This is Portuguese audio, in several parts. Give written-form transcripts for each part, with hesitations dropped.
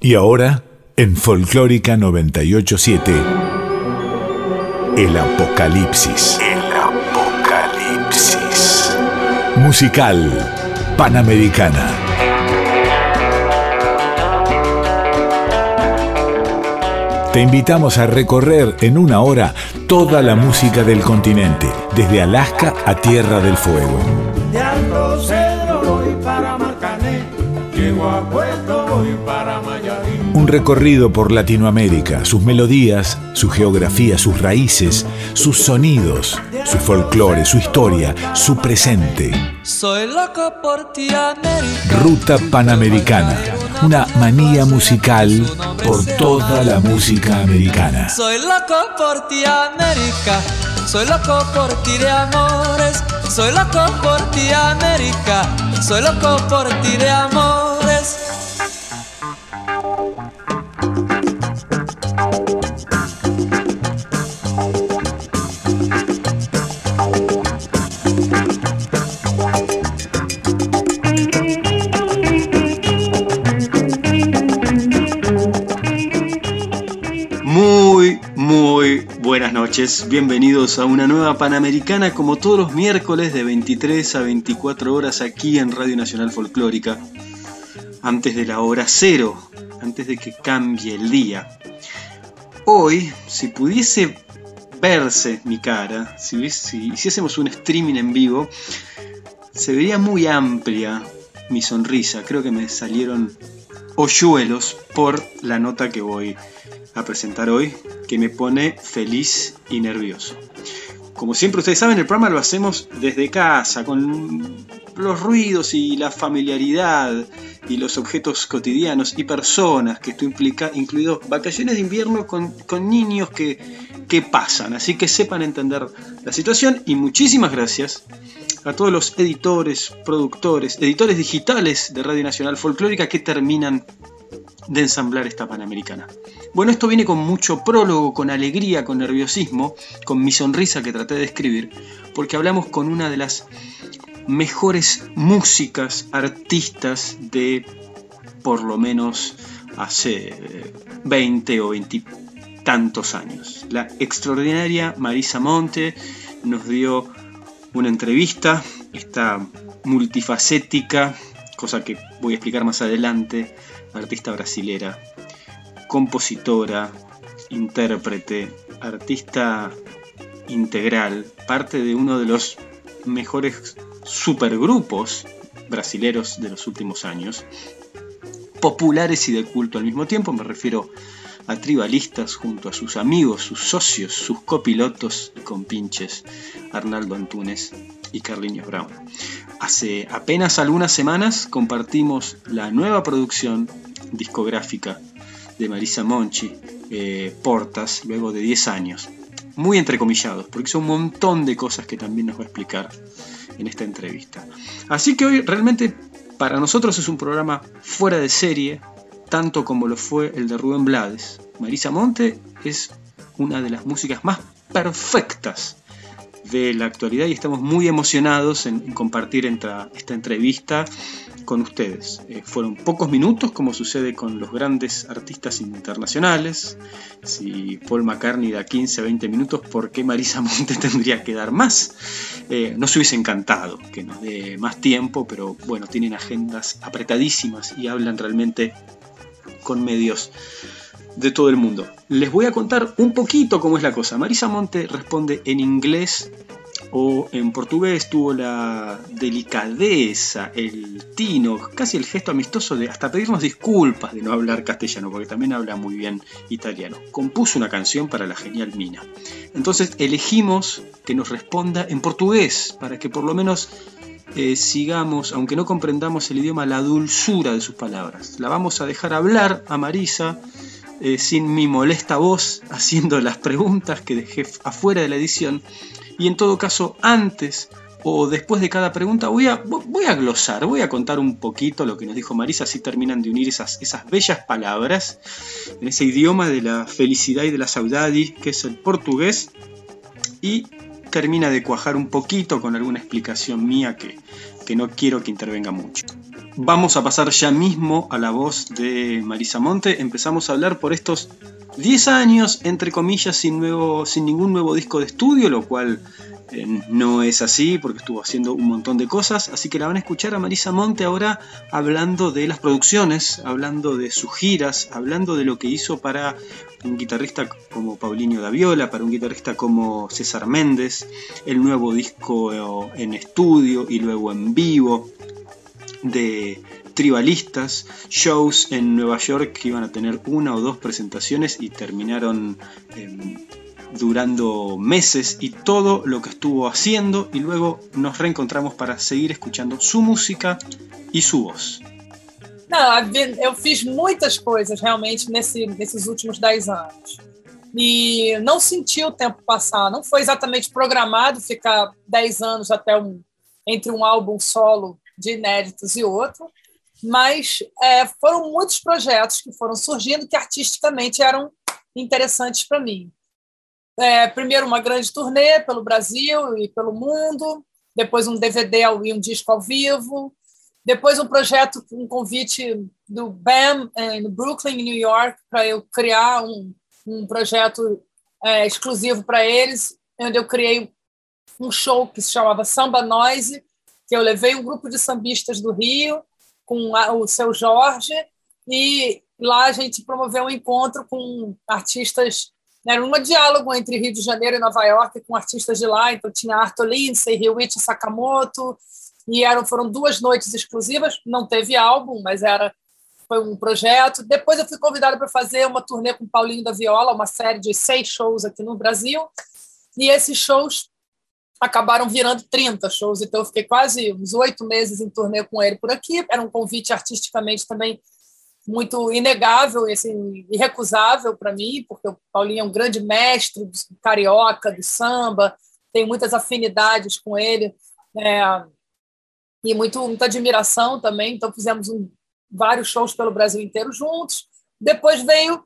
Y ahora, en Folclórica 987, el Apocalipsis. El Apocalipsis. Musical Panamericana. Te invitamos a recorrer en una hora toda la música del continente, desde Alaska a Tierra del Fuego. De Alto Cedro voy para Marcané, llego a Puerto voy para Mayarín. Un recorrido por Latinoamérica, sus melodías, su geografía, sus raíces, sus sonidos, su folclore, su historia, su presente. Soy loco por ti, América. Ruta Panamericana, una manía musical por toda la música americana. Soy loco por ti, América. Soy loco por ti de amores. Soy loco por ti, América. Soy loco por ti de amores. Muy buenas noches, bienvenidos a una nueva Panamericana como todos los miércoles de 23 a 24 horas aquí en Radio Nacional Folclórica, antes de la hora cero, antes de que cambie el día. Hoy, si pudiese verse mi cara, si hiciésemos un streaming en vivo, se vería muy amplia mi sonrisa. Creo que me salieron hoyuelos por la nota que voy a presentar hoy, que me pone feliz y nervioso. Como siempre ustedes saben, el programa lo hacemos desde casa, con los ruidos y la familiaridad y los objetos cotidianos y personas que esto implica, incluidos vacaciones de invierno con niños que pasan, así que sepan entender la situación. Y muchísimas gracias a todos los editores, productores, editores digitales de Radio Nacional Folclórica que terminan de ensamblar esta Panamericana. Bueno, esto viene con mucho prólogo, con alegría, con nerviosismo, con mi sonrisa que traté de describir, porque hablamos con una de las mejores músicas, artistas de por lo menos hace 20 o 20 tantos años. La extraordinaria Marisa Monte nos dio una entrevista, esta multifacética, cosa que voy a explicar más adelante, artista brasilera, compositora, intérprete, artista integral, parte de uno de los mejores supergrupos brasileros de los últimos años, populares y de culto al mismo tiempo. Me refiero a Tribalistas, junto a sus amigos, sus socios, sus copilotos y compinches, Arnaldo Antunes y Carlinhos Brown. Hace apenas algunas semanas compartimos la nueva producción discográfica de Marisa Monte, Portas, luego de 10 años. Muy entrecomillados, porque son un montón de cosas que también nos va a explicar en esta entrevista. Así que hoy realmente para nosotros es un programa fuera de serie, tanto como lo fue el de Rubén Blades. Marisa Monte es una de las músicas más perfectas de la actualidad y estamos muy emocionados en compartir esta entrevista con ustedes. Fueron pocos minutos, como sucede con los grandes artistas internacionales. Si Paul McCartney da 15 o 20 minutos, ¿por qué Marisa Monte tendría que dar más? Nos hubiese encantado que nos dé más tiempo, pero bueno, tienen agendas apretadísimas y hablan realmente con medios de todo el mundo. Les voy a contar un poquito cómo es la cosa. Marisa Monte responde en inglés o en portugués. Tuvo la delicadeza, el tino, casi el gesto amistoso de hasta pedirnos disculpas de no hablar castellano, porque también habla muy bien italiano. Compuso una canción para la genial Mina. Entonces elegimos que nos responda en portugués, para que por lo menos sigamos, aunque no comprendamos el idioma, la dulzura de sus palabras. La vamos a dejar hablar a Marisa sin mi molesta voz, haciendo las preguntas que dejé afuera de la edición. Y en todo caso, antes o después de cada pregunta voy a glosar, voy a contar un poquito lo que nos dijo Marisa, así terminan de unir esas bellas palabras en ese idioma de la felicidad y de la saudade, que es el portugués. Y termina de cuajar un poquito con alguna explicación mía que no quiero que intervenga mucho. Vamos a pasar ya mismo a la voz de Marisa Monte. Empezamos a hablar por estos 10 años, entre comillas, sin ningún nuevo disco de estudio, lo cual no es así porque estuvo haciendo un montón de cosas. Así que la van a escuchar a Marisa Monte ahora hablando de las producciones, hablando de sus giras, hablando de lo que hizo para un guitarrista como Paulinho da Viola, para un guitarrista como César Méndez, el nuevo disco en estudio y luego en vivo de Tribalistas, shows en Nueva York que iban a tener 1 o 2 presentaciones y terminaron durando meses, y todo lo que estuvo haciendo, y luego nos reencontramos para seguir escuchando su música e su voz. Não, eu fiz muitas coisas realmente nesses últimos 10 anos. E não senti o tempo passar. Não foi exatamente programado ficar 10 anos entre um álbum solo de inéditos e outro, mas foram muitos projetos que foram surgindo que artisticamente eram interessantes para mim. Primeiro uma grande turnê pelo Brasil e pelo mundo, depois um DVD e um disco ao vivo, depois um projeto, um convite do BAM no Brooklyn, em New York, para eu criar um projeto exclusivo para eles, onde eu criei um show que se chamava Samba Noise, que eu levei um grupo de sambistas do Rio, com o Seu Jorge, e lá a gente promoveu um encontro com artistas. Era um diálogo entre Rio de Janeiro e Nova York com artistas de lá, então tinha Arthur Lindsay, Ryuichi Sakamoto, e foram 2 noites exclusivas, não teve álbum, mas foi um projeto. Depois eu fui convidada para fazer uma turnê com Paulinho da Viola, uma série de 6 shows aqui no Brasil, e esses shows acabaram virando 30 shows, então eu fiquei quase uns 8 meses em turnê com ele por aqui. Era um convite artisticamente também muito inegável e assim, irrecusável para mim, porque o Paulinho é um grande mestre do carioca, do samba, tenho muitas afinidades com ele, e muita admiração também, então fizemos vários shows pelo Brasil inteiro juntos. Depois veio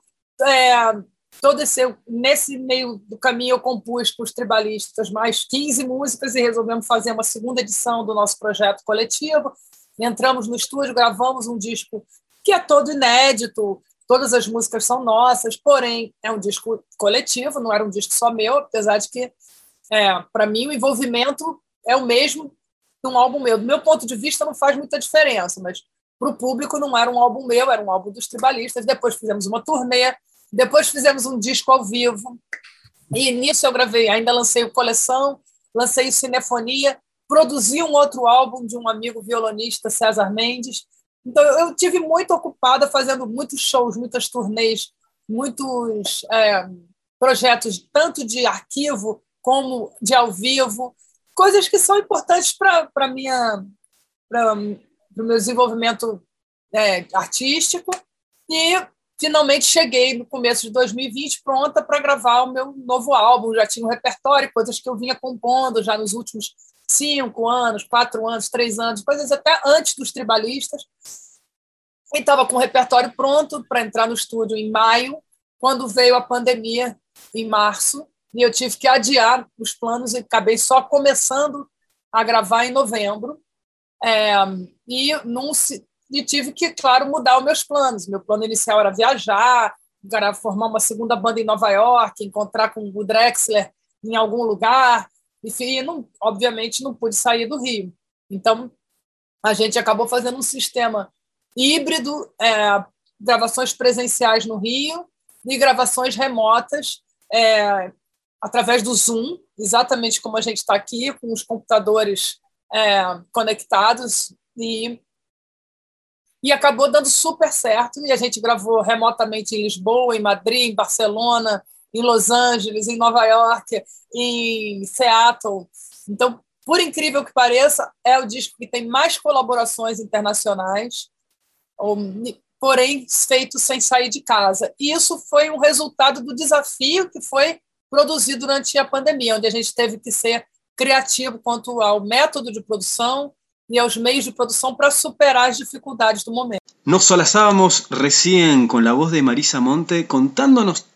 nesse meio do caminho eu compus para os Tribalistas mais 15 músicas e resolvemos fazer uma segunda edição do nosso projeto coletivo. Entramos no estúdio, gravamos um disco que é todo inédito, todas as músicas são nossas, porém é um disco coletivo, não era um disco só meu, apesar de que, para mim, o envolvimento é o mesmo de um álbum meu. Do meu ponto de vista, não faz muita diferença, mas para o público não era um álbum meu, era um álbum dos Tribalistas. Depois fizemos uma turnê, depois fizemos um disco ao vivo, e nisso eu gravei, ainda lancei o Coleção, lancei o Cinefonia, produzi um outro álbum de um amigo violonista, César Mendes. Então, eu tive muito ocupada fazendo muitos shows, muitas turnês, muitos projetos, tanto de arquivo como de ao vivo, coisas que são importantes para o meu desenvolvimento artístico. E, finalmente, cheguei no começo de 2020 pronta para gravar o meu novo álbum. Já tinha um repertório, coisas que eu vinha compondo já nos últimos 5 anos, 4 anos, 3 anos, coisas até antes dos Tribalistas. E estava com o repertório pronto para entrar no estúdio em maio, quando veio a pandemia em março, e eu tive que adiar os planos e acabei só começando a gravar em novembro. E tive que, claro, mudar os meus planos. Meu plano inicial era viajar, formar uma segunda banda em Nova York, encontrar com o Drexler em algum lugar. E, obviamente, não pude sair do Rio. Então, a gente acabou fazendo um sistema híbrido, gravações presenciais no Rio e gravações remotas através do Zoom, exatamente como a gente está aqui, com os computadores conectados, e acabou dando super certo, e a gente gravou remotamente em Lisboa, em Madrid, em Barcelona, em Los Angeles, em Nova York, em Seattle. Então, por incrível que pareça, é o disco que tem mais colaborações internacionais, porém feito sem sair de casa. E isso foi um resultado do desafio que foi produzido durante a pandemia, onde a gente teve que ser criativo quanto ao método de produção y a los medios de producción para superar las dificultades del momento. Nos solazábamos recién con la voz de Marisa Monte contándonos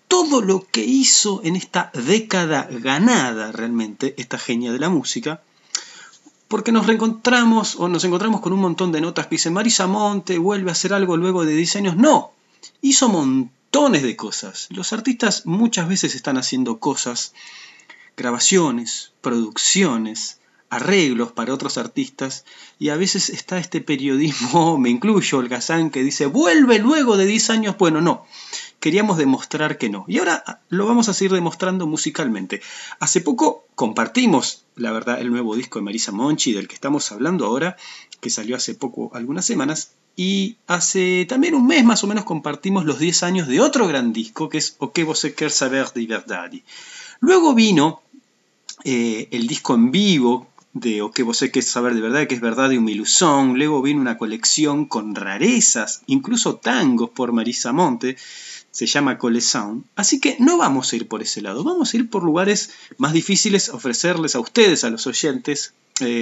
todo lo que hizo en esta década ganada realmente, esta genia de la música, porque nos encontramos con un montón de notas que dicen Marisa Monte vuelve a hacer algo luego de 10 años. No, hizo montones de cosas. Los artistas muchas veces están haciendo cosas, grabaciones, producciones, arreglos para otros artistas, y a veces está este periodismo, me incluyo, holgazán, que dice vuelve luego de 10 años. Bueno, no, queríamos demostrar que no, y ahora lo vamos a seguir demostrando musicalmente. Hace poco compartimos, la verdad, el nuevo disco de Marisa Monte, del que estamos hablando ahora, que salió hace poco, algunas semanas, y hace también un mes más o menos compartimos los 10 años de otro gran disco, que es O que você quer saber de verdade. Luego vino el disco en vivo de O que você quer saber de verdade, que es Verdade uma Ilusão. Luego vino una colección con rarezas, incluso tangos por Marisa Monte, se llama Coleção. Así que no vamos a ir por ese lado, vamos a ir por lugares más difíciles, ofrecerles a ustedes, a los oyentes,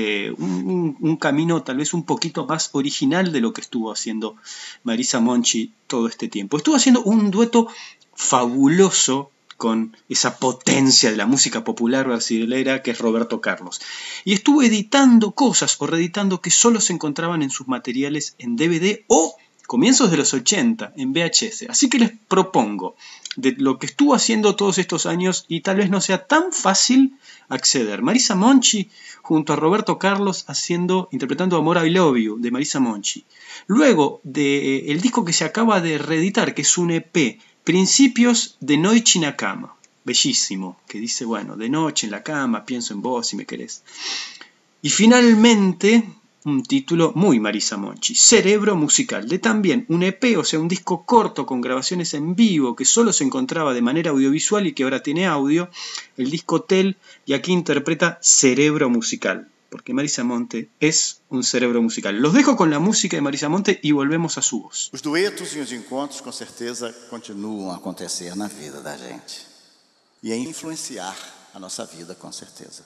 un camino tal vez un poquito más original de lo que estuvo haciendo Marisa Monte todo este tiempo. Estuvo haciendo un dueto fabuloso con esa potencia de la música popular brasilera que es Roberto Carlos. Y estuvo editando cosas o reeditando que solo se encontraban en sus materiales en DVD o comienzos de los 80 en VHS. Así que les propongo, de lo que estuvo haciendo todos estos años y tal vez no sea tan fácil acceder. Marisa Monte junto a Roberto Carlos interpretando Amor I Love You de Marisa Monte. Luego el disco que se acaba de reeditar, que es un EP, Principios de Noite na Cama, bellísimo, que dice, bueno, de noche en la cama, pienso en vos si me querés. Y finalmente, un título muy Marisa Monte, Cerebro Musical, de también un EP, o sea, un disco corto con grabaciones en vivo que solo se encontraba de manera audiovisual y que ahora tiene audio, el disco Tel, y aquí interpreta Cerebro Musical, porque Marisa Monte es um cerebro musical. Los dejo com a música de Marisa Monte e volvemos a sua voz. Os duetos e os encontros, com certeza, continuam a acontecer na vida da gente e a influenciar a nossa vida, com certeza.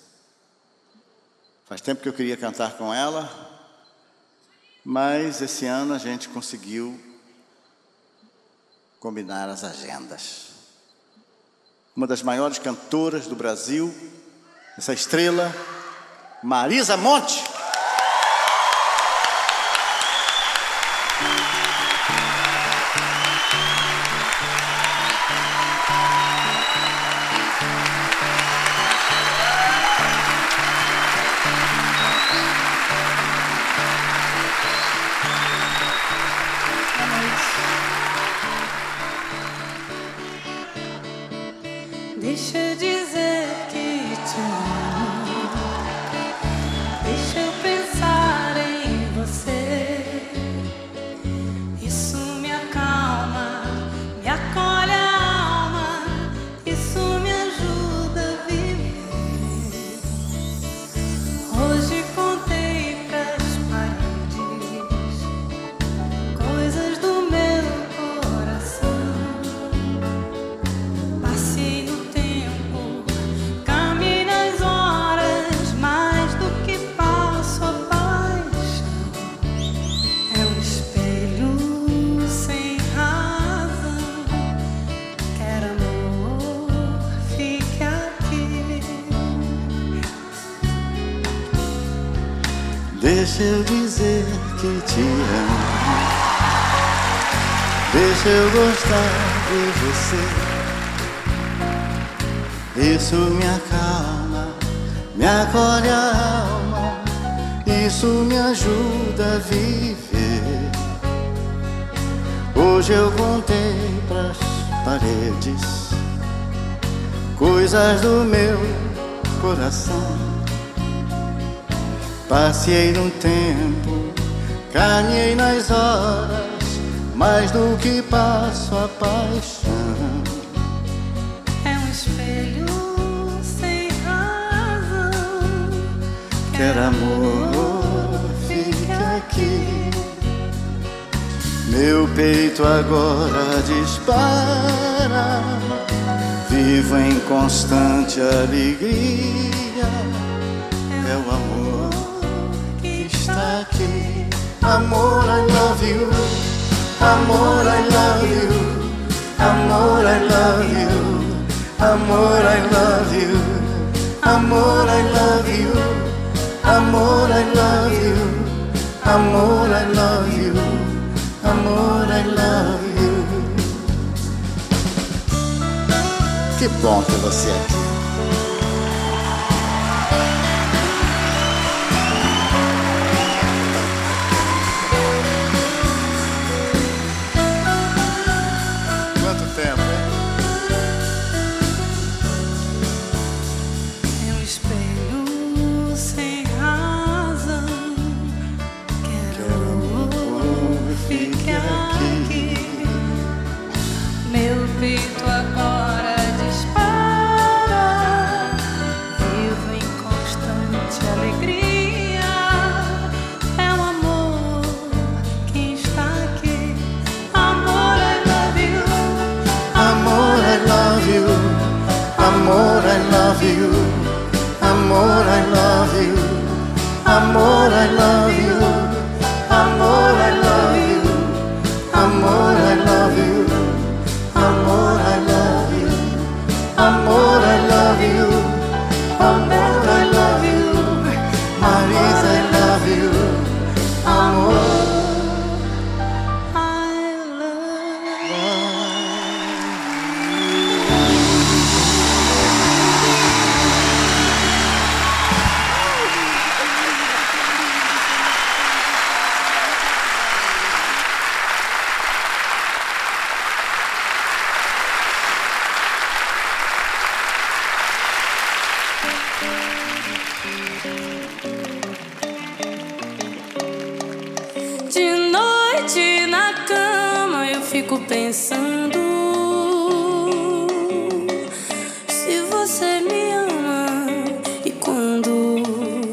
Faz tempo que eu queria cantar com ela, mas esse ano a gente conseguiu combinar as agendas. Uma das maiores cantoras do Brasil, essa estrela, Marisa Monte. Deixa eu dizer que te amo. Deixa eu pensar em você. Isso me acalma, me acolhe a alma. Isso me ajuda a viver. Hoje contei pras paredes coisas do meu coração. Passei no tempo, caminhei nas horas, mais do que passo a paixão. É um espelho sem razão. Quer amor, fique aqui. Deixa eu dizer que te amo. Deixa eu gostar de você. Isso me acalma, me acolhe a alma. Isso me ajuda a viver. Hoje eu contei pras paredes coisas do meu coração. Passei no tempo, caminhei nas horas, mais do que passo a paixão. É um espelho sem razão. Quer amor, fique aqui. Meu peito agora dispara. Vivo em constante alegria. É o amor que está aqui. Amor, I love you. Amor, I love you. Amor, I love you. Amor, I love you. Amor, I love you. Amor, I love you. Amor, I love you. Amor, I love you. Que bom ter você aqui. Quanto tempo, hein? É um espelho sem razão. Quero fique aqui. Meu peito agora dispara. Vivo em constante alegria. É o amor quem está aqui. Amor, I love you. Amor, I love you. Amor, I love you. Amor, I love you. Amor, I love you. Amor, I love you. Amor, I love you. Amor, I love you. Amor, I love you. Amor, I love you. Marisa, I love you. Amor, I love you. De noite na cama eu fico pensando se você me ama e quando.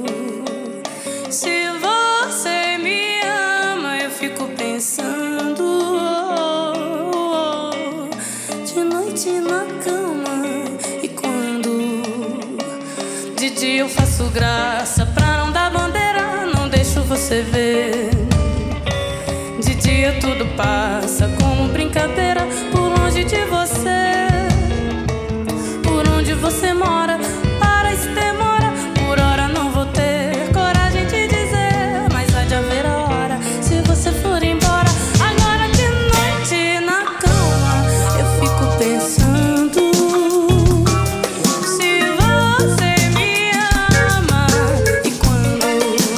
Se você me ama eu fico pensando de noite na cama e quando. De dia eu faço graça pra não dar bandeira, não deixo você ver. De dia tudo passa como brincadeira por longe de você. Por onde você mora, para isso demora. Por hora não vou ter coragem de dizer, mas há de haver a hora se você for embora. Agora de noite na cama eu fico pensando se você me ama e quando.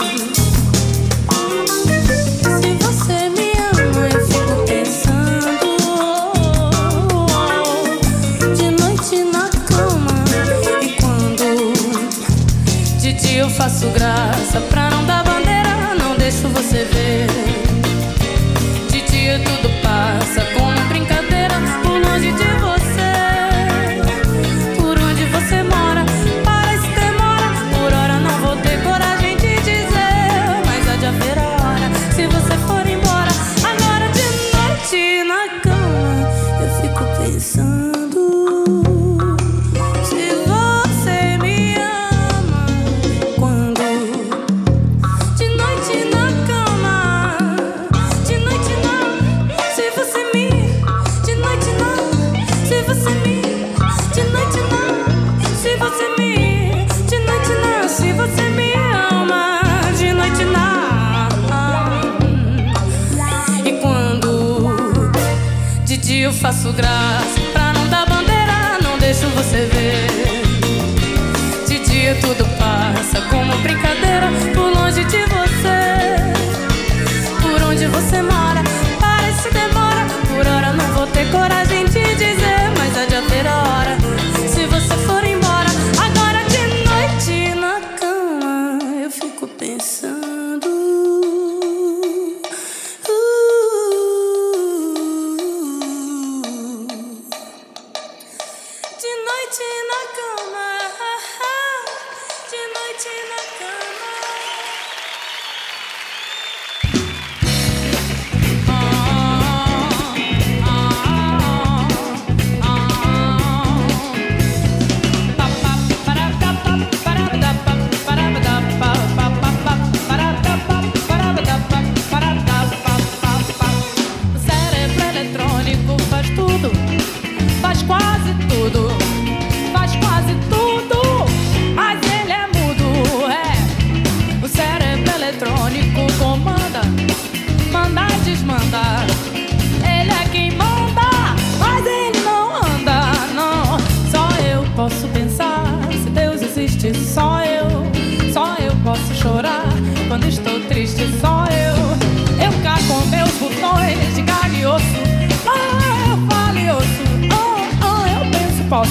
Se você me ama eu fico pensando de noite na cama e quando. De dia eu faço graça pra não dar bandeira, não deixo você ver. De dia tudo passa como brincadeira por longe de você. Por onde você mora, para isso demora. Por hora não vou ter coragem de dizer, mas há de haver a hora se você for embora. Agora de noite na cama eu fico pensando se você me ama quando. De noite na cama, de noite não. Se você me, de noite não. Se você me, de noite não. Se você me, de noite não. Se você me ama, de noite não. E quando de dia eu faço graça pra não dar bandeira, não deixo você ver. De dia tudo passa como brincadeira por longe de você. Por onde você mora, parece demora. Por hora não vou ter coragem de dizer, mas há de haver a hora se você for embora. Agora de noite na cama eu fico pensando de noite na cama, de noite na cama.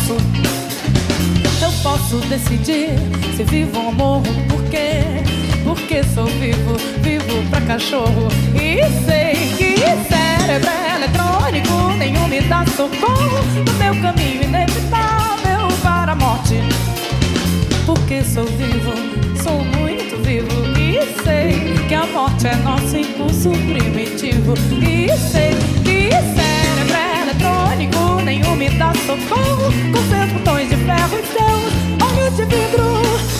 decidir se vivo ou morro. Por quê? Porque sou vivo, vivo pra cachorro. E sei que cérebro é eletrônico, nenhum me dá socorro no meu caminho inevitável para a morte. Porque sou vivo, sou muito vivo. E sei que a morte é nosso impulso primitivo. E sei que cérebro é eletrônico, nenhum me dá socorro com seus botões de ferro e seus olhos de vidro.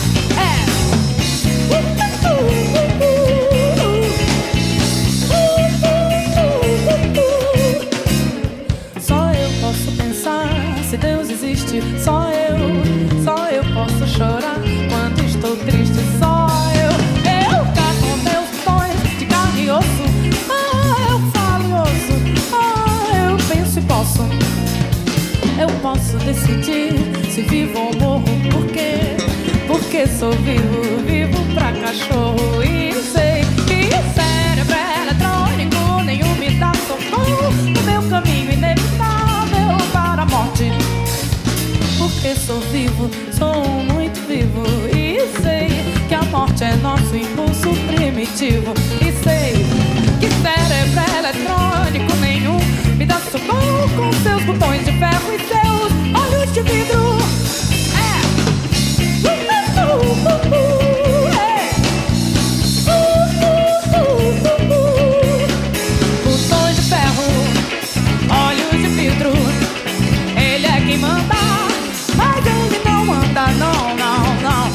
Só eu posso pensar se Deus existe. Só eu posso chorar quando estou triste. Só eu carro meus sonhos de carne e osso. Eu falo e ouço. Eu penso e posso. Eu posso decidir se vivo ou morro. Por quê? Porque sou vivo, vivo pra cachorro. E sei que cérebro é eletrônico, nenhum me dá socorro no meu caminho inevitável para a morte. Porque sou vivo, sou muito vivo. E sei que a morte é nosso impulso primitivo. E sei que cérebro é eletrônico, nenhum me dá socorro com seus botões de ferro e seus olhos de vidro. Botões de ferro, olhos de vidro. Ele é quem manda, mas ele não manda, não, não, não.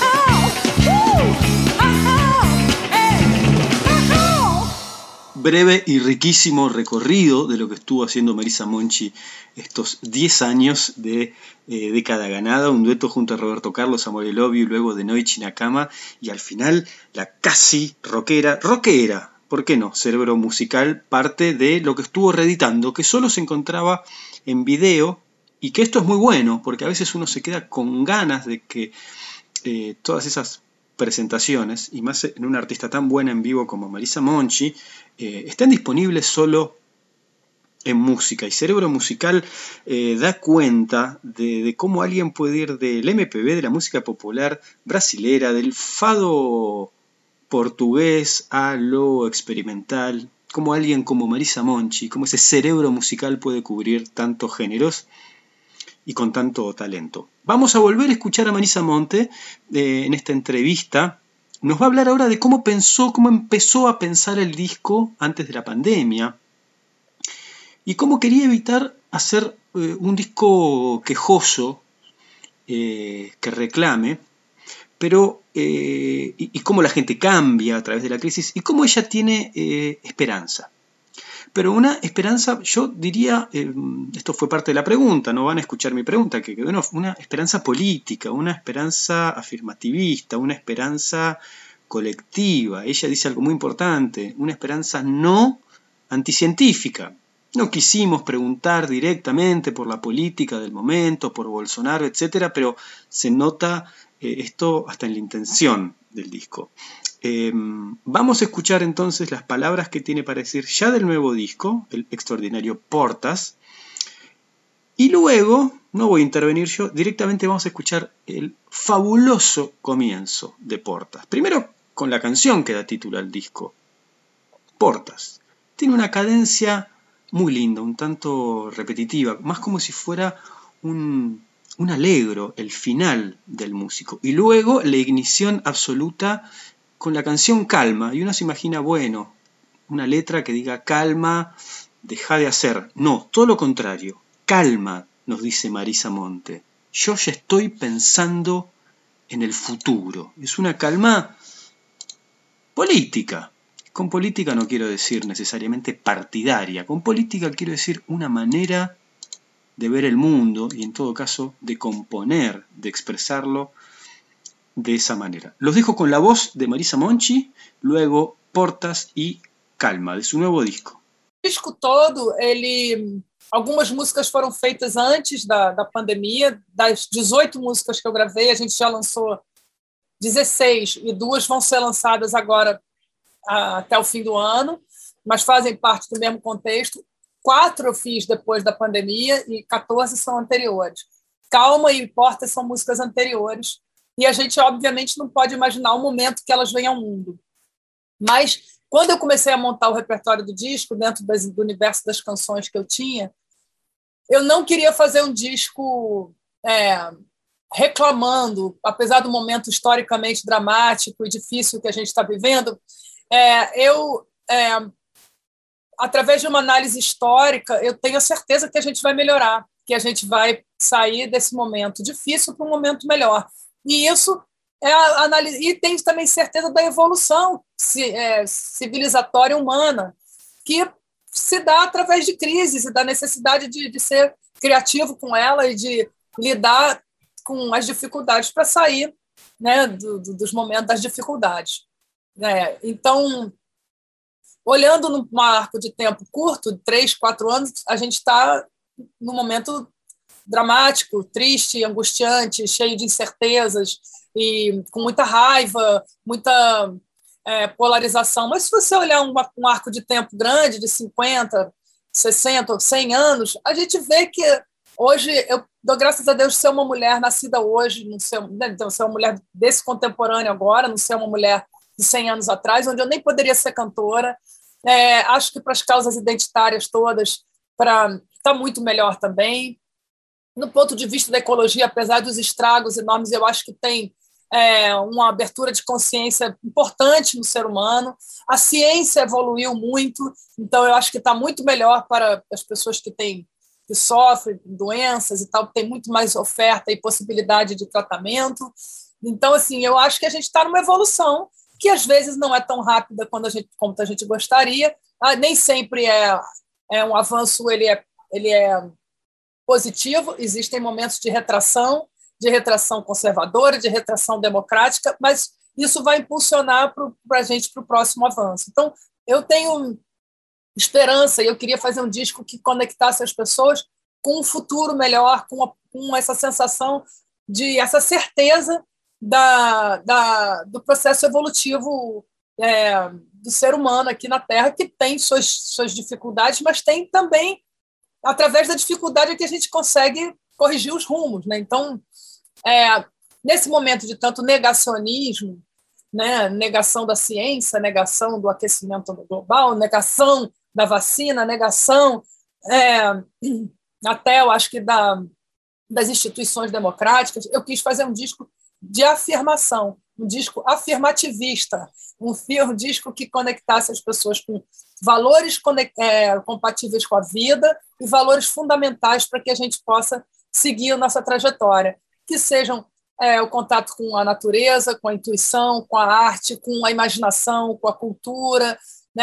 Breve y riquísimo recorrido de lo que estuvo haciendo Marisa Monchi estos 10 años de década ganada, un dueto junto a Roberto Carlos, Amor y Love You, luego de Noichi Nakama, y al final la casi rockera, ¿por qué no? Cerebro Musical, parte de lo que estuvo reeditando, que solo se encontraba en video, y que esto es muy bueno, porque a veces uno se queda con ganas de que todas esas presentaciones, y más en una artista tan buena en vivo como Marisa Monchi, estén disponibles solo en música. Y Cerebro Musical da cuenta de cómo alguien puede ir del MPB, de la música popular brasilera, del fado portugués a lo experimental, cómo alguien como Marisa Monchi, cómo ese cerebro musical puede cubrir tantos géneros y con tanto talento. Vamos a volver a escuchar a Marisa Monte en esta entrevista. Nos va a hablar ahora de cómo empezó a pensar el disco antes de la pandemia y cómo quería evitar hacer un disco quejoso que reclame, pero y cómo la gente cambia a través de la crisis y cómo ella tiene esperanza. Pero una esperanza, yo diría, esto fue parte de la pregunta, no van a escuchar mi pregunta, que quedó una esperanza política, una esperanza afirmativista, una esperanza colectiva. Ella dice algo muy importante, una esperanza no anticientífica. No quisimos preguntar directamente por la política del momento, por Bolsonaro, etc., pero se nota esto hasta en la intención del disco. Vamos a escuchar entonces las palabras que tiene para decir ya del nuevo disco, el extraordinario Portas, y luego, no voy a intervenir yo, directamente vamos a escuchar el fabuloso comienzo de Portas. Primero con la canción que da título al disco, Portas. Tiene una cadencia muy linda, un tanto repetitiva, más como si fuera un allegro, el final del músico, y luego la ignición absoluta con la canción Calma, y uno se imagina, bueno, una letra que diga calma, deja de hacer. No, todo lo contrario, calma, nos dice Marisa Monte. Yo ya estoy pensando en el futuro. Es una calma política. Con política no quiero decir necesariamente partidaria, con política quiero decir una manera de ver el mundo y en todo caso de componer, de expresarlo de esa manera. Los dejo con la voz de Marisa Monchi, luego Portas e Calma, de seu novo disco. O disco todo, algumas músicas foram feitas antes da pandemia. Das 18 músicas que eu gravei, a gente já lançou 16 e 2 vão ser lançadas agora até o fim do ano, mas fazem parte do mesmo contexto. 4 eu fiz depois da pandemia e 14 são anteriores. Calma e Portas são músicas anteriores, e a gente, obviamente, não pode imaginar o momento que elas vêm ao mundo. Mas, quando eu comecei a montar o repertório do disco, dentro do universo das canções que eu tinha, eu não queria fazer um disco reclamando, apesar do momento historicamente dramático e difícil que a gente está vivendo. Através de uma análise histórica, eu tenho a certeza que a gente vai melhorar, que a gente vai sair desse momento difícil para um momento melhor. E isso é a análise. E tenho também certeza da evolução civilizatória humana, que se dá através de crises e da necessidade de ser criativo com ela e de lidar com as dificuldades para sair, né, dos momentos das dificuldades. Então, olhando num marco de tempo curto, 3, 4 anos, a gente está num momento dramático, triste, angustiante, cheio de incertezas e com muita raiva, muita polarização. Mas se você olhar um arco de tempo grande, de 50, 60 ou 100 anos, a gente vê que hoje, eu dou graças a Deus de ser uma mulher nascida hoje, não ser uma mulher desse contemporâneo agora, não ser uma mulher de 100 anos atrás, onde eu nem poderia ser cantora. Acho que para as causas identitárias todas está muito melhor também. No ponto de vista da ecologia, apesar dos estragos enormes, eu acho que tem uma abertura de consciência importante no ser humano. A ciência evoluiu muito, então eu acho que está muito melhor para as pessoas que sofrem doenças e tal, tem muito mais oferta e possibilidade de tratamento. Então, assim, eu acho que a gente está numa evolução que às vezes não é tão rápida como a gente gostaria. Nem sempre um avanço ele é positivo, existem momentos de retração conservadora, de retração democrática, mas isso vai impulsionar para a gente para o próximo avanço. Então, eu tenho esperança e eu queria fazer um disco que conectasse as pessoas com um futuro melhor, com essa sensação essa certeza do processo evolutivo do ser humano aqui na Terra, que tem suas dificuldades, mas tem também, através da dificuldade, que a gente consegue corrigir os rumos, né? Então, nesse momento de tanto negacionismo, né, negação da ciência, negação do aquecimento global, negação da vacina, negação até, eu acho que das instituições democráticas, eu quis fazer um disco de afirmação, um disco afirmativista, um disco que conectasse as pessoas com valores compatíveis com a vida e valores fundamentais para que a gente possa seguir a nossa trajetória, que sejam o contato com a natureza, com a intuição, com a arte, com a imaginação, com a cultura,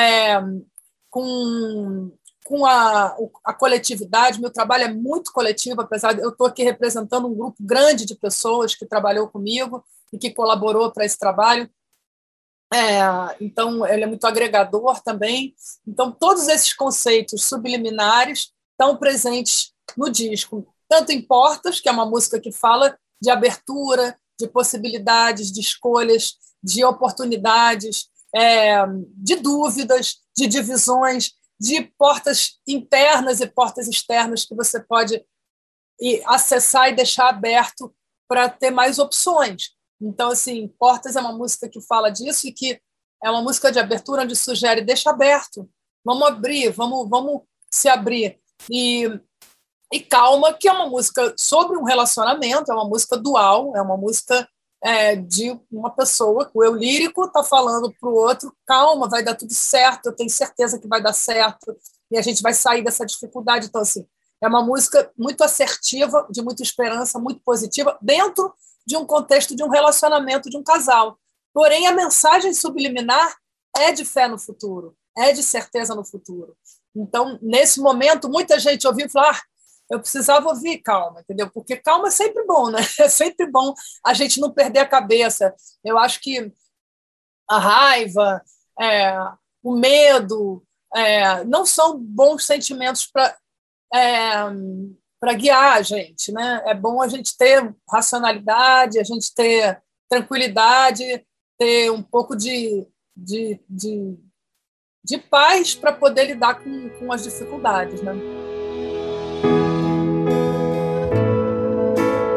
com a coletividade. Meu trabalho é muito coletivo, apesar de eu estou aqui representando um grupo grande de pessoas que trabalhou comigo e que colaborou para esse trabalho. Então, ele é muito agregador também. Então, todos esses conceitos subliminares estão presentes no disco, tanto em Portas, que é uma música que fala de abertura, de possibilidades, de escolhas, de oportunidades, de dúvidas, de divisões, de portas internas e portas externas que você pode acessar e deixar aberto para ter mais opções. Então, assim, Portas é uma música que fala disso e que é uma música de abertura onde sugere, deixa aberto, vamos abrir, vamos se abrir. E Calma, que é uma música sobre um relacionamento, é uma música dual, é uma música de uma pessoa, o eu lírico está falando para o outro, calma, vai dar tudo certo, eu tenho certeza que vai dar certo, e a gente vai sair dessa dificuldade. Então, assim, é uma música muito assertiva, de muita esperança, muito positiva, dentro de um contexto de um relacionamento de um casal. Porém, a mensagem subliminar é de fé no futuro, é de certeza no futuro. Então, nesse momento, muita gente ouviu falar, eu precisava ouvir Calma, entendeu? Porque calma é sempre bom, né? É sempre bom a gente não perder a cabeça. Eu acho que a raiva, o medo, não são bons sentimentos para guiar a gente, né? É bom a gente ter racionalidade, a gente ter tranquilidade, ter um pouco de paz para poder lidar com as dificuldades, né?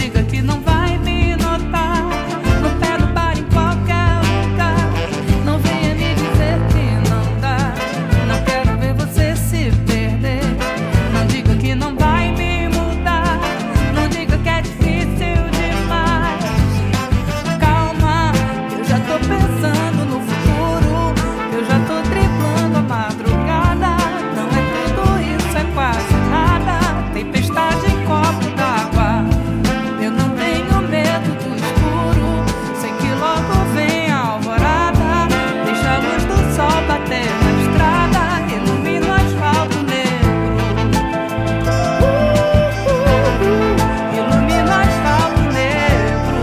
diga que não vai me notar. No pé do bar em qualquer lugar. Não venha me dizer que não dá. Não quero ver você se perder. Não diga que não vai me mudar. Não diga que é difícil demais. Calma, eu já tô pensando no futuro. Eu já tô driblando a madrugada. Não é tudo isso, é quase nada. Tempestade em copo d'água. Eu não tenho medo do escuro. Sei que logo vem a alvorada. Deixa a luz do sol bater na estrada. Ilumina o asfalto negro. Ilumina o asfalto negro.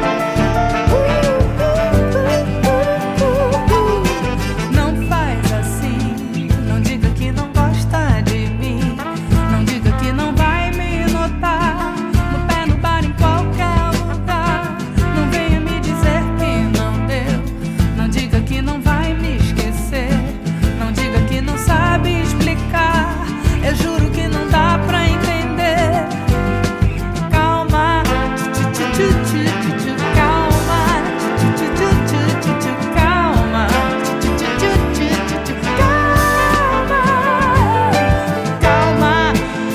Não faz assim. Não diga que não gosta de mim. Não diga que não vai me notar. No pé, no bar, em qualquer lugar. Não venha me dizer que não deu. Não diga que não vai me esquecer. Não diga que não sabe explicar. Eu juro que não dá pra entender. Calma, calma, calma, calma,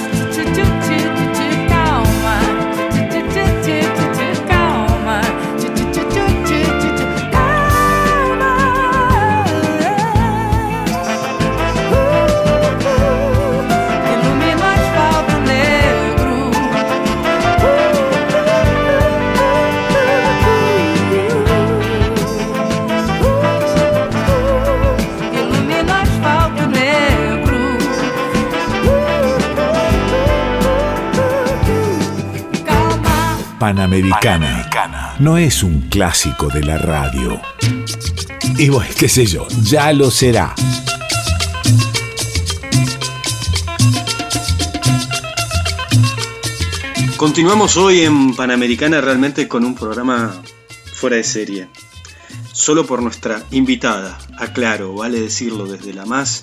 ilumina o asfalto negro. Ilumina o asfalto negro. Calma. Panamericana no es un clásico de la radio. Y bueno, qué sé yo, ya lo será. Continuamos hoy en Panamericana realmente con un programa fuera de serie. Solo por nuestra invitada, aclaro, vale decirlo desde la más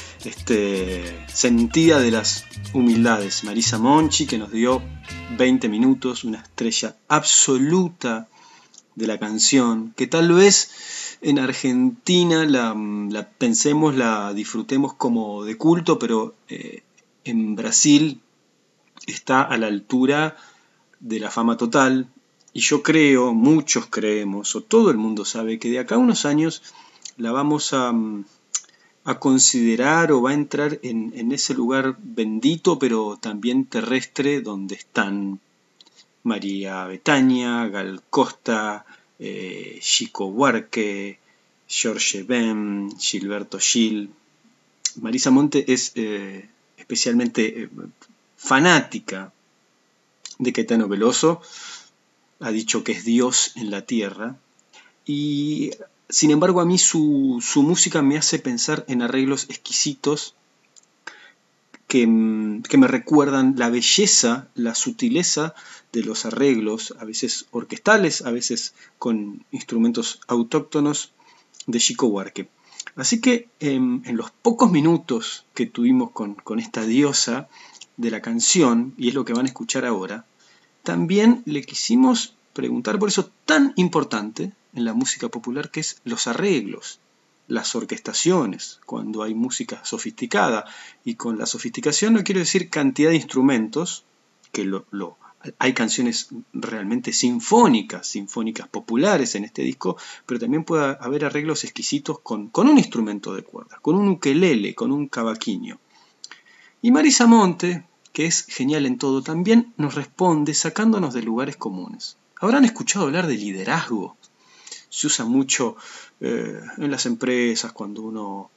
sentida de las humildades, Marisa Monchi, que nos dio 20 minutos, una estrella absoluta de la canción, que tal vez en Argentina la pensemos, la disfrutemos como de culto, pero en Brasil está a la altura de la fama total. Y yo creo, muchos creemos, o todo el mundo sabe, que de acá a unos años la vamos a considerar o va a entrar en ese lugar bendito, pero también terrestre, donde están María Bethânia, Gal Costa, Chico Buarque, Jorge Ben, Gilberto Gil. Marisa Monte es especialmente fanática de Caetano Veloso. Ha dicho que es Dios en la tierra, y sin embargo a mí su música me hace pensar en arreglos exquisitos que me recuerdan la belleza, la sutileza de los arreglos, a veces orquestales, a veces con instrumentos autóctonos de Chico Buarque. Así que en los pocos minutos que tuvimos con esta diosa de la canción, y es lo que van a escuchar ahora, también le quisimos preguntar por eso tan importante en la música popular, que es los arreglos, las orquestaciones, cuando hay música sofisticada. Y con la sofisticación no quiero decir cantidad de instrumentos, que hay canciones realmente sinfónicas populares en este disco, pero también puede haber arreglos exquisitos con un instrumento de cuerda, con un ukelele, con un cavaquinho. Y Marisa Monte, que es genial en todo, también nos responde sacándonos de lugares comunes. Habrán escuchado hablar de liderazgo. Se usa mucho en las empresas cuando uno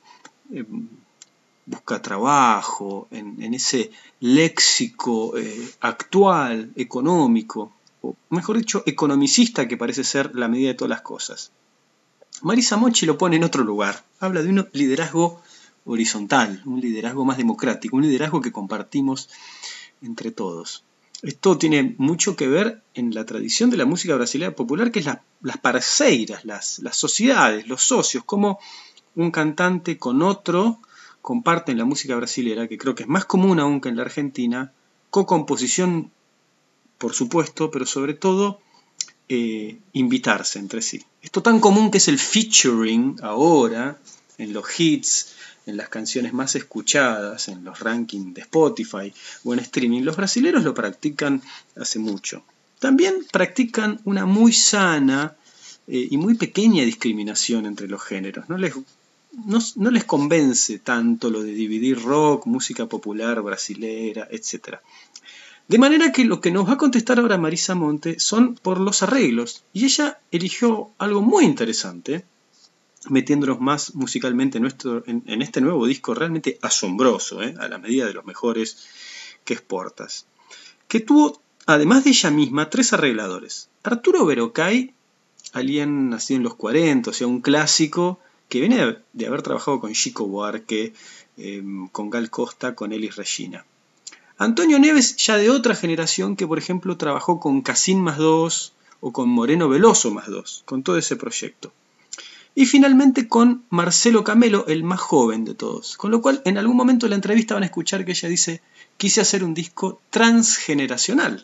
busca trabajo, en ese léxico actual, económico, o mejor dicho, economicista, que parece ser la medida de todas las cosas. Marisa Monchi lo pone en otro lugar. Habla de un liderazgo horizontal, un liderazgo más democrático, un liderazgo que compartimos entre todos. Esto tiene mucho que ver en la tradición de la música brasileña popular, que es las parceiras, las sociedades, los socios, como un cantante con otro comparten la música brasileña, que creo que es más común aún que en la Argentina, co-composición por supuesto, pero sobre todo invitarse entre sí. Esto tan común que es el featuring ahora en los hits, en las canciones más escuchadas, en los rankings de Spotify o en streaming, los brasileros lo practican hace mucho. También practican una muy sana y muy pequeña discriminación entre los géneros. No les convence tanto lo de dividir rock, música popular, brasilera, etc. De manera que lo que nos va a contestar ahora Marisa Monte son por los arreglos. Y ella eligió algo muy interesante, metiéndonos más musicalmente en este nuevo disco realmente asombroso, a la medida de los mejores que exportas. Que tuvo, además de ella misma, 3 arregladores. Arturo Verocay, alguien nacido en los 40, o sea, un clásico que viene de haber trabajado con Chico Buarque, con Gal Costa, con Elis Regina. Antonio Neves, ya de otra generación, que por ejemplo trabajó con Casín +2 o con Moreno Veloso +2, con todo ese proyecto. Y finalmente con Marcelo Camelo, el más joven de todos. Con lo cual, en algún momento de la entrevista van a escuchar que ella dice: quise hacer un disco transgeneracional,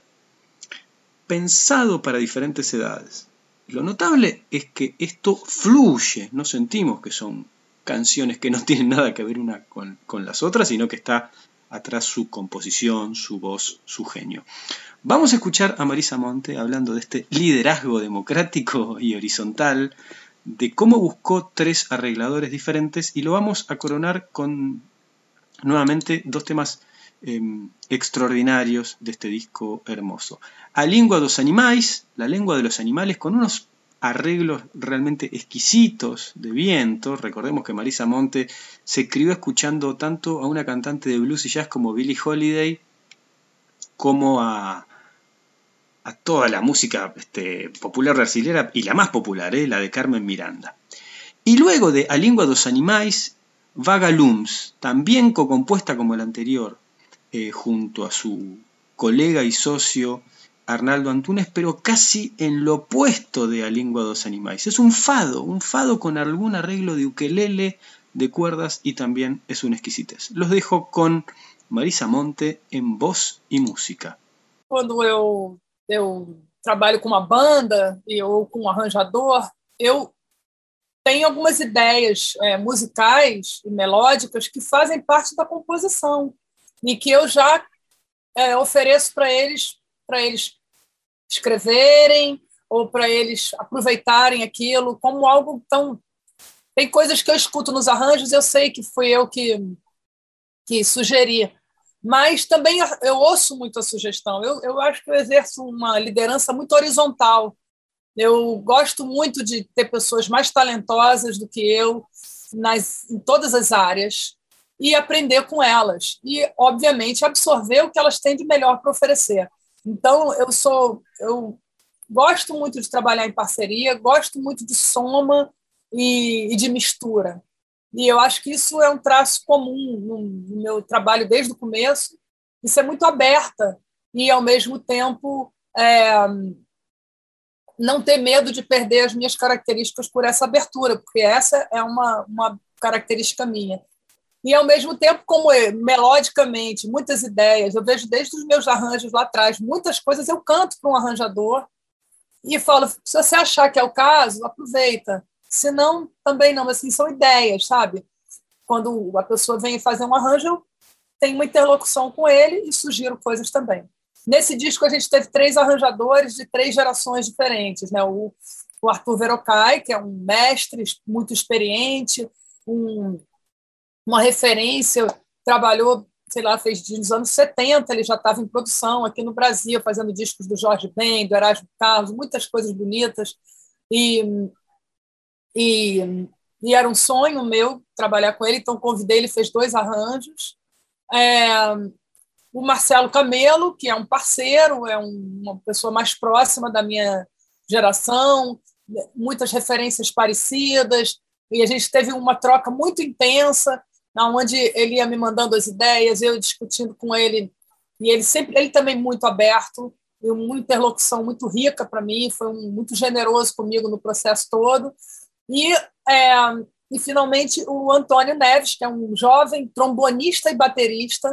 pensado para diferentes edades. Lo notable es que esto fluye, no sentimos que son canciones que no tienen nada que ver una con las otras, sino que está atrás su composición, su voz, su genio. Vamos a escuchar a Marisa Monte hablando de este liderazgo democrático y horizontal, de cómo buscó 3 arregladores diferentes, y lo vamos a coronar con nuevamente 2 temas extraordinarios de este disco hermoso. A Língua dos Animais, la lengua de los animales, con unos arreglos realmente exquisitos de viento. Recordemos que Marisa Monte se crió escuchando tanto a una cantante de blues y jazz como Billie Holiday, como a toda la música popular brasilera, y la más popular, la de Carmen Miranda. Y luego de A Língua dos Animais, Vagalumes, también co-compuesta como la anterior, junto a su colega y socio Arnaldo Antunes, pero casi en lo opuesto de A Língua dos Animais. Es un fado con algún arreglo de ukelele, de cuerdas, y también es una exquisitez. Los dejo con Marisa Monte en voz y música. Quando eu trabalho com uma banda ou com um arranjador, eu tenho algumas ideias musicais e melódicas que fazem parte da composição e que eu já ofereço para eles escreverem ou para eles aproveitarem aquilo como algo tão... Tem coisas que eu escuto nos arranjos, eu sei que fui eu que sugeri, mas também eu ouço muito a sugestão. Eu acho que eu exerço uma liderança muito horizontal. Eu gosto muito de ter pessoas mais talentosas do que eu em todas as áreas e aprender com elas. E, obviamente, absorver o que elas têm de melhor para oferecer. Então, eu gosto muito de trabalhar em parceria, gosto muito de soma e de mistura. E eu acho que isso é um traço comum no meu trabalho desde o começo, de ser muito aberta e, ao mesmo tempo, não ter medo de perder as minhas características por essa abertura, porque essa é uma característica minha. E, ao mesmo tempo, como melodicamente, muitas ideias, eu vejo desde os meus arranjos lá atrás, muitas coisas eu canto para um arranjador e falo, se você achar que é o caso, aproveita. Se não, também não. Assim, são ideias, sabe? Quando a pessoa vem fazer um arranjo, eu tenho uma interlocução com ele e sugiro coisas também. Nesse disco, a gente teve 3 arranjadores de 3 gerações diferentes, né? O Arthur Verocay, que é um mestre muito experiente, uma referência, trabalhou, sei lá, fez nos anos 70, ele já estava em produção aqui no Brasil, fazendo discos do Jorge Ben, do Erasmo Carlos, muitas coisas bonitas. E era um sonho meu trabalhar com ele, então convidei, ele fez 2 arranjos. O Marcelo Camelo, que é um parceiro, é uma pessoa mais próxima da minha geração, muitas referências parecidas, e a gente teve uma troca muito intensa, onde ele ia me mandando as ideias, eu discutindo com ele, e ele também muito aberto, e uma interlocução muito rica para mim, foi muito generoso comigo no processo todo. E finalmente, o Antônio Neves, que é um jovem trombonista e baterista,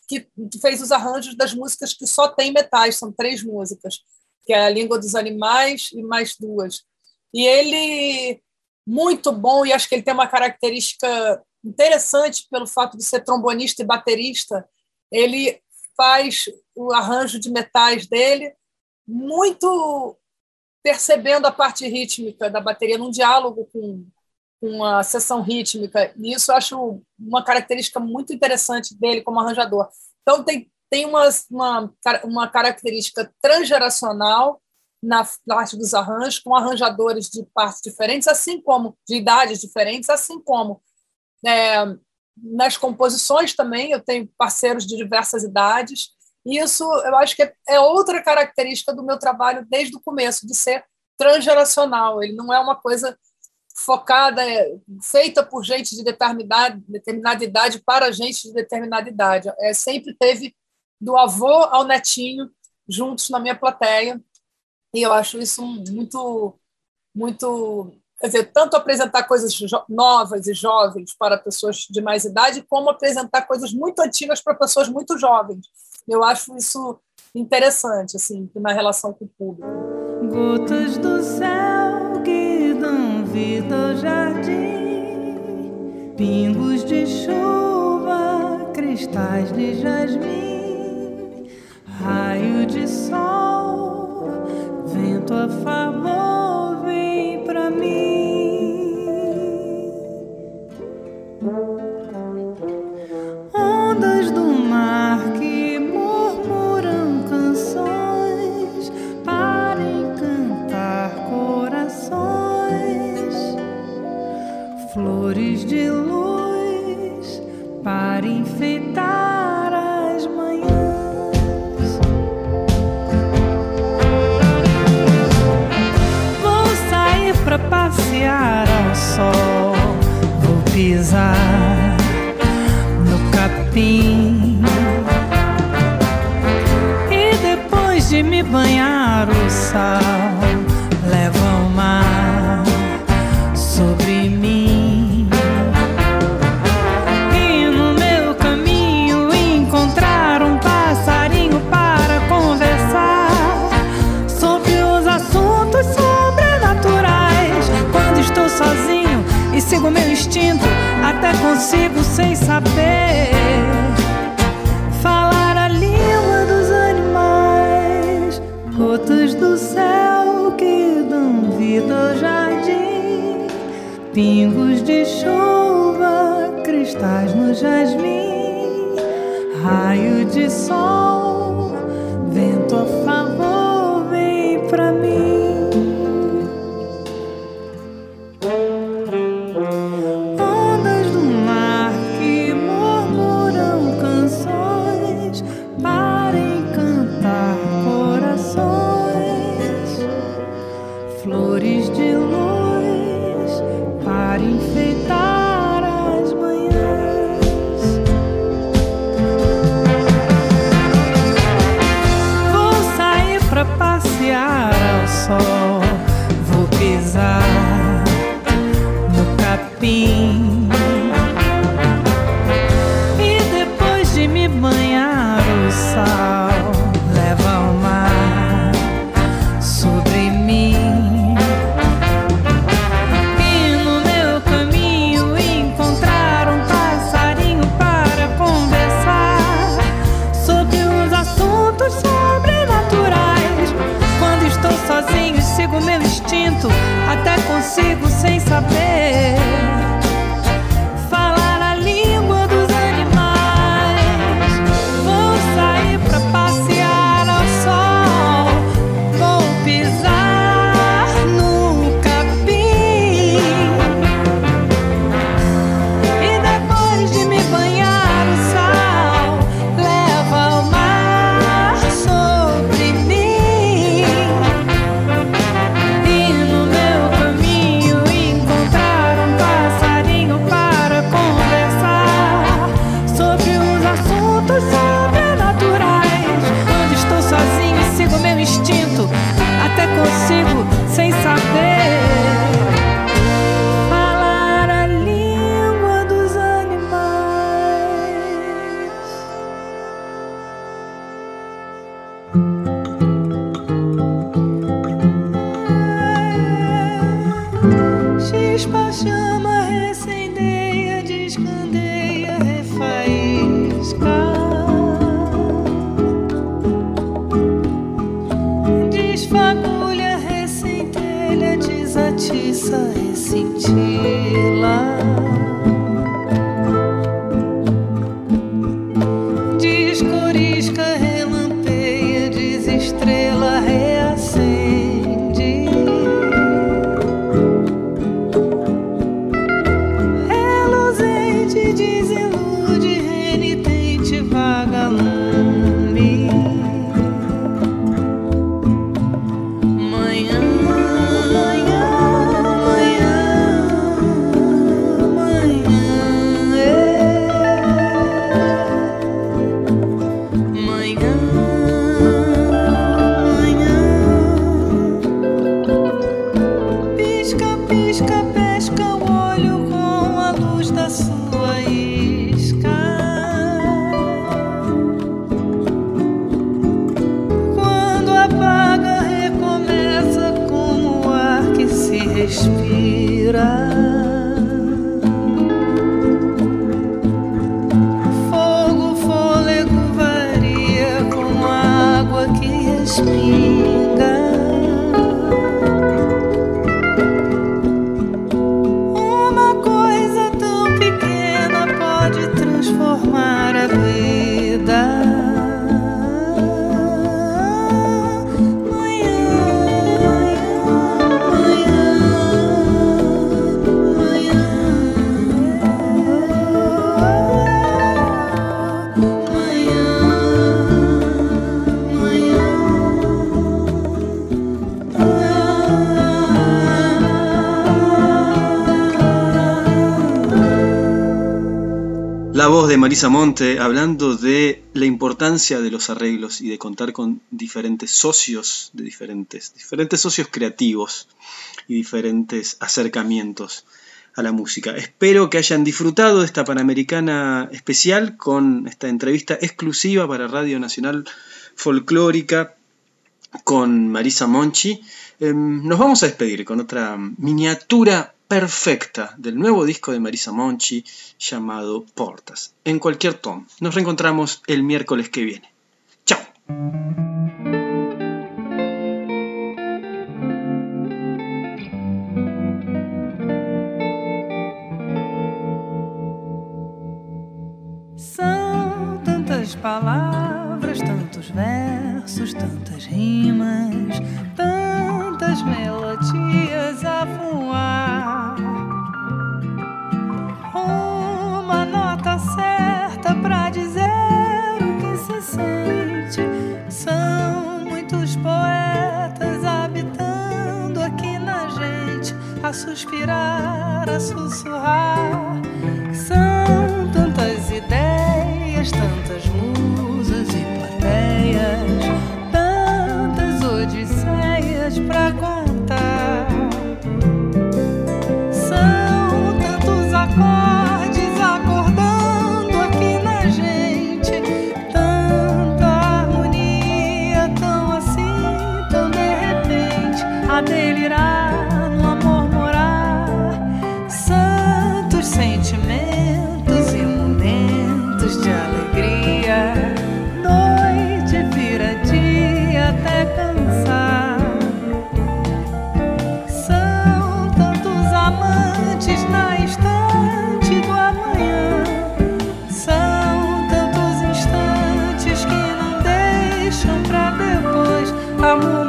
que fez os arranjos das músicas que só tem metais, são 3 músicas, que é A Língua dos Animais e mais 2. E ele, muito bom, e acho que ele tem uma característica interessante pelo fato de ser trombonista e baterista, ele faz o arranjo de metais dele muito percebendo a parte rítmica da bateria, num diálogo com a seção rítmica, e isso eu acho uma característica muito interessante dele como arranjador. Então, tem uma característica transgeracional na parte dos arranjos, com arranjadores de partes diferentes, assim como de idades diferentes, assim como nas composições também, eu tenho parceiros de diversas idades, e isso eu acho que é outra característica do meu trabalho desde o começo, de ser transgeracional. Ele não é uma coisa focada, feita por gente de determinada idade para gente de determinada idade. Sempre teve do avô ao netinho juntos na minha plateia, e eu acho isso muito, muito... Quer dizer, tanto apresentar coisas novas e jovens para pessoas de mais idade, como apresentar coisas muito antigas para pessoas muito jovens. Eu acho isso interessante, assim, na relação com o público. Gotas do céu que dão vida ao jardim, pingos de chuva, cristais de jasmim, raio de sol, vento a favor, vem pra mim. Ondas do mar que murmuram canções para encantar corações, flores de luz para enfeitar as manhãs. Vou sair pra passear ao sol, vou pisar no capim, e depois de me banhar o sal leva o mar sobre mim, e no meu caminho encontrar um passarinho para conversar sobre os assuntos sobrenaturais. Quando estou sozinho e sigo meu instinto, até consigo, sem saber, falar a língua dos animais. Gotas do céu que dão vida ao jardim, pingos de chuva, cristais no jasmim, raio de sol, vento a favor, vem pra mim. Ondas do mar que murmuram canções para encantar corações, flores de luz para enfeitar as manhãs. Vou sair pra passear ao sol, vou pisar no capim, e depois de me banhar o sal leva o mar sobre mim, e no meu caminho encontrar um passarinho para conversar sobre os assuntos sobrenaturais. Quando estou sozinho sigo meu instinto, até consigo, sem saber, falar a língua dos animais. Vou sair pra passear ao sol, vou pisar no capim, e depois de me banhar o sal leva o mar sobre mim, e no meu caminho desfagulha, recentelha, desatiça, recintila. Descorisca, relampeia, desestrela, reacende. Reluzente, desilude, renitente, vagalume. Manhã, manhã, manhã, manhã, manhã, manhã. Pisca, pisca, pesca o olho com a luz da sua isca. Quando apaga, recomeça como o ar que se respira. Fogo, fôlego varia com a água que respinga. Uma coisa tão pequena pode transformar a vida. Manhã, manhã, manhã, La voz de Marisa Monte hablando de la importancia de los arreglos y de contar con diferentes socios, de diferentes socios creativos y diferentes acercamientos a la música. Espero que hayan disfrutado de esta Panamericana especial con esta entrevista exclusiva para Radio Nacional Folclórica con Marisa Monchi. Nos vamos a despedir con otra miniatura perfecta del nuevo disco de Marisa Monchi llamado Portas, en cualquier tono. Nos reencontramos el miércoles que viene. ¡Chao! São tantas palavras, tantos versos, tantas rimas, tantas melodias a voar. Uma nota certa pra dizer o que se sente. São muitos poetas habitando aqui na gente, a suspirar, a sussurrar. São tantas ideias, tantas musas e plateias, tantas odisseias pra contar. São tantos acordes acordando aqui na gente, tanta harmonia, tão assim, tão de repente, a delirar, no amor morar. Santos sentimentos e momentos de alegria, noite vira dia até cansar. São tantos amantes na estante do amanhã, são tantos instantes que não deixam pra depois. Amor